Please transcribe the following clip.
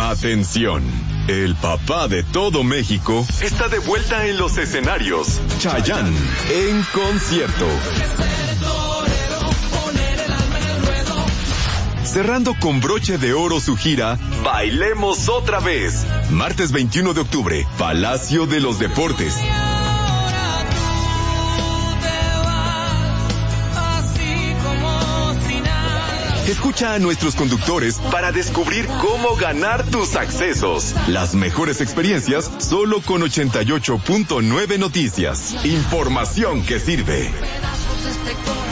Atención, el papá de todo México está de vuelta en los escenarios. Chayanne en concierto. Cerrando con broche de oro su gira, Bailemos Otra Vez. Martes 21 de octubre, Palacio de los Deportes. Escucha a nuestros conductores para descubrir cómo ganar tus accesos. Las mejores experiencias solo con 88.9 Noticias. Información que sirve.